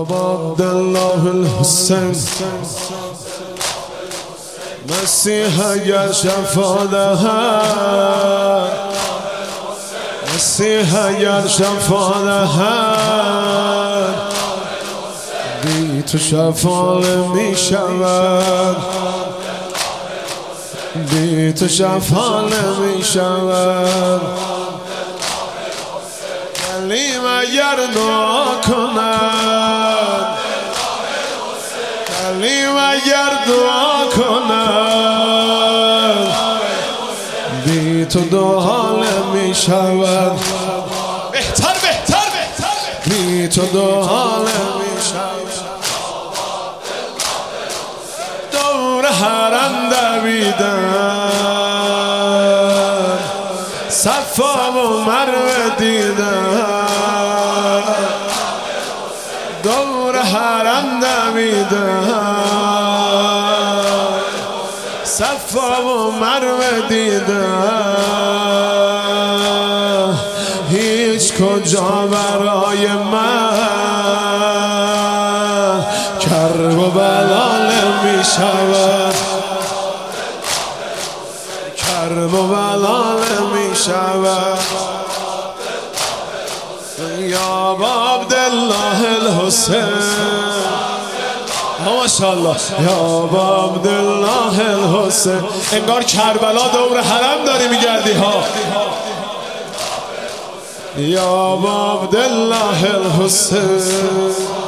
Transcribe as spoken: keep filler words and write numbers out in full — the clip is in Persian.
عبدالله الحسین مسیح اگر شفا دهد، مسیح اگر شفا دهد، بی تو شفا نمی شود، بی تو شفا نمی شود. کلیم اگر دعا کند، کلیم اگر دعا کند، بی تو دعا نمی شود. بهتر بهتر بهتر بی تو دعا نمی شود. دور حرم دویدن، صفا و مروه دیدن، دور حرم دویدن، صفا و مروه دیدن. هیچ کجا برای من کرب و بلا نمی شود، کرب و بلا نمی شود. یا عبدالله الحسین، ماشاءالله، یا عبدالله الحسین. انگار کربلا دور حرم داری میگردی ها. یا عبدالله الحسین